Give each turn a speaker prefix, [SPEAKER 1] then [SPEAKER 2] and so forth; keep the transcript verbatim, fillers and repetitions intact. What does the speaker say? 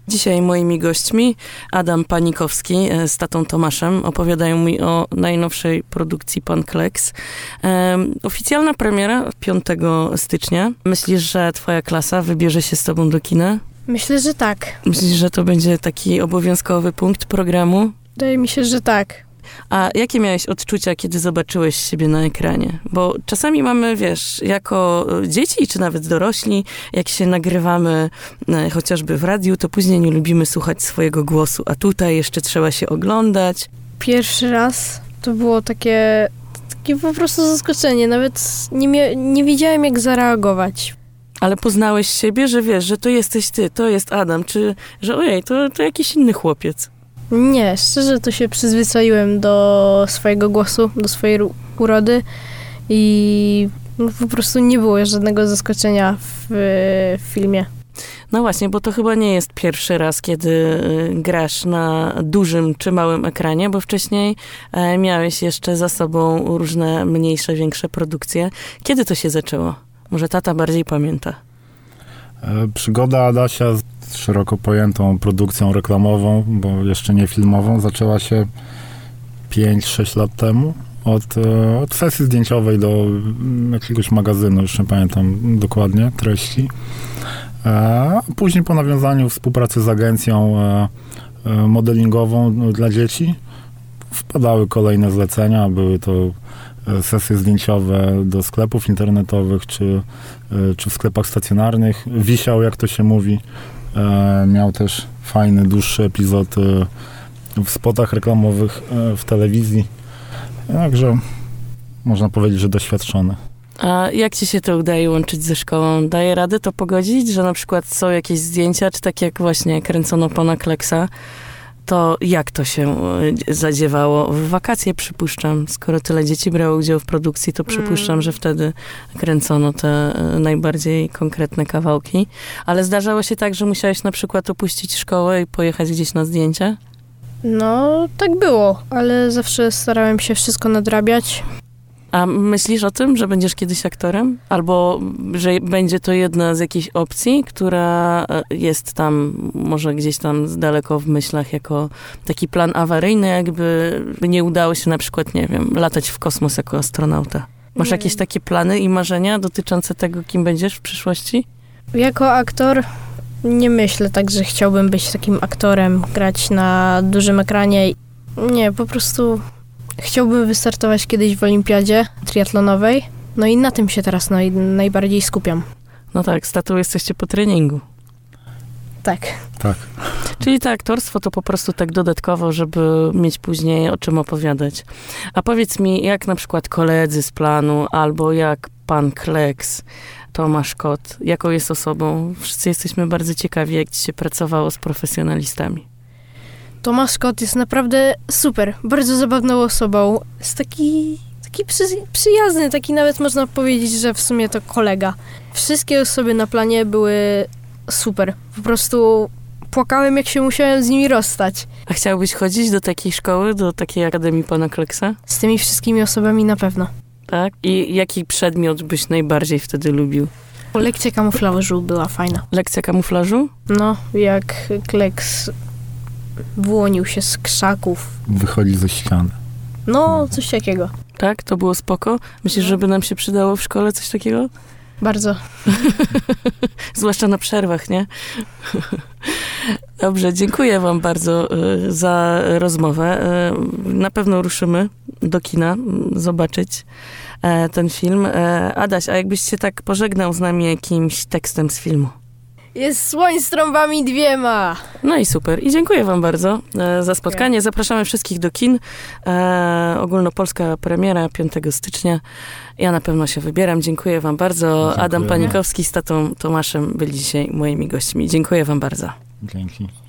[SPEAKER 1] Dzisiaj moimi gośćmi Adam Panikowski z tatą Tomaszem opowiadają mi o najnowszej produkcji Pan Kleks. E, oficjalna premiera piątego stycznia. Myślisz, że twoja klasa wybierze się z tobą do kina?
[SPEAKER 2] Myślę, że tak.
[SPEAKER 1] Myślisz, że to będzie taki obowiązkowy punkt programu?
[SPEAKER 2] Wydaje mi się, że tak.
[SPEAKER 1] A jakie miałeś odczucia, kiedy zobaczyłeś siebie na ekranie? Bo czasami mamy, wiesz, jako dzieci, czy nawet dorośli, jak się nagrywamy e, chociażby w radiu, to później nie lubimy słuchać swojego głosu, a tutaj jeszcze trzeba się oglądać.
[SPEAKER 2] Pierwszy raz to było takie, takie po prostu zaskoczenie. Nawet nie, mia- nie wiedziałem, jak zareagować.
[SPEAKER 1] Ale poznałeś siebie, że wiesz, że to jesteś ty, to jest Adam, czy że ojej, to, to jakiś inny chłopiec.
[SPEAKER 2] Nie, szczerze to się przyzwyczaiłem do swojego głosu, do swojej ru- urody i no, po prostu nie było żadnego zaskoczenia w, w filmie.
[SPEAKER 1] No właśnie, bo to chyba nie jest pierwszy raz, kiedy grasz na dużym czy małym ekranie, bo wcześniej e, miałeś jeszcze za sobą różne mniejsze, większe produkcje. Kiedy to się zaczęło? Może tata bardziej pamięta.
[SPEAKER 3] Przygoda Adasia z szeroko pojętą produkcją reklamową, bo jeszcze nie filmową, zaczęła się pięć sześć lat temu. Od, od sesji zdjęciowej do jakiegoś magazynu, już nie pamiętam dokładnie treści. A później po nawiązaniu współpracy z agencją modelingową dla dzieci wpadały kolejne zlecenia. Były to sesje zdjęciowe do sklepów internetowych, czy, czy w sklepach stacjonarnych. Wisiał, jak to się mówi. Miał też fajny, dłuższy epizod w spotach reklamowych w telewizji. Także można powiedzieć, że doświadczony.
[SPEAKER 1] A jak ci się to udaje łączyć ze szkołą? Daje radę to pogodzić, że na przykład są jakieś zdjęcia, czy tak jak właśnie kręcono Pana Kleksa, to jak to się zadziewało? W wakacje przypuszczam, skoro tyle dzieci brało udział w produkcji, to przypuszczam, mm. że wtedy kręcono te najbardziej konkretne kawałki. Ale zdarzało się tak, że musiałeś na przykład opuścić szkołę i pojechać gdzieś na zdjęcia?
[SPEAKER 2] No, tak było, ale zawsze starałem się wszystko nadrabiać.
[SPEAKER 1] A myślisz o tym, że będziesz kiedyś aktorem? Albo że będzie to jedna z jakichś opcji, która jest tam, może gdzieś tam daleko w myślach, jako taki plan awaryjny, jakby nie udało się na przykład, nie wiem, latać w kosmos jako astronauta. Masz jakieś takie plany i marzenia dotyczące tego, kim będziesz w przyszłości?
[SPEAKER 2] Jako aktor nie myślę tak, że chciałbym być takim aktorem, grać na dużym ekranie. Nie, po prostu chciałbym wystartować kiedyś w olimpiadzie triatlonowej. No i na tym się teraz naj, najbardziej skupiam.
[SPEAKER 1] No tak, z tatą jesteście po treningu.
[SPEAKER 2] Tak.
[SPEAKER 3] Tak.
[SPEAKER 1] Czyli to aktorstwo to po prostu tak dodatkowo, żeby mieć później o czym opowiadać. A powiedz mi, jak na przykład koledzy z planu, albo jak Pan Kleks, Tomasz Kot, jaką jest osobą? Wszyscy jesteśmy bardzo ciekawi, jak ci się pracowało z profesjonalistami.
[SPEAKER 2] Tomasz Kot jest naprawdę super, bardzo zabawną osobą. Jest taki, taki przy, przyjazny, taki nawet można powiedzieć, że w sumie to kolega. Wszystkie osoby na planie były super. Po prostu płakałem, jak się musiałem z nimi rozstać.
[SPEAKER 1] A chciałbyś chodzić do takiej szkoły, do takiej Akademii Pana Kleksa?
[SPEAKER 2] Z tymi wszystkimi osobami na pewno.
[SPEAKER 1] Tak? I jaki przedmiot byś najbardziej wtedy lubił?
[SPEAKER 2] Lekcja kamuflażu była fajna.
[SPEAKER 1] Lekcja kamuflażu?
[SPEAKER 2] No, jak Kleks wyłonił się z krzaków.
[SPEAKER 3] Wychodzi ze ściany.
[SPEAKER 2] No, coś takiego.
[SPEAKER 1] Tak? To było spoko? Myślisz, żeby nam się przydało w szkole coś takiego?
[SPEAKER 2] Bardzo.
[SPEAKER 1] Zwłaszcza na przerwach, nie? Dobrze, dziękuję wam bardzo y, za rozmowę. Y, na pewno ruszymy do kina y, zobaczyć y, ten film. Y, Adaś, a jakbyś się tak pożegnał z nami jakimś tekstem z filmu?
[SPEAKER 2] Jest słoń z trąbami dwiema.
[SPEAKER 1] No i super. I dziękuję wam bardzo e, za spotkanie. Zapraszamy wszystkich do kin. E, ogólnopolska premiera piątego stycznia. Ja na pewno się wybieram. Dziękuję wam bardzo.
[SPEAKER 3] Dziękuję.
[SPEAKER 1] Adam Panikowski z tatą Tomaszem byli dzisiaj moimi gośćmi. Dziękuję wam bardzo.
[SPEAKER 3] Dzięki.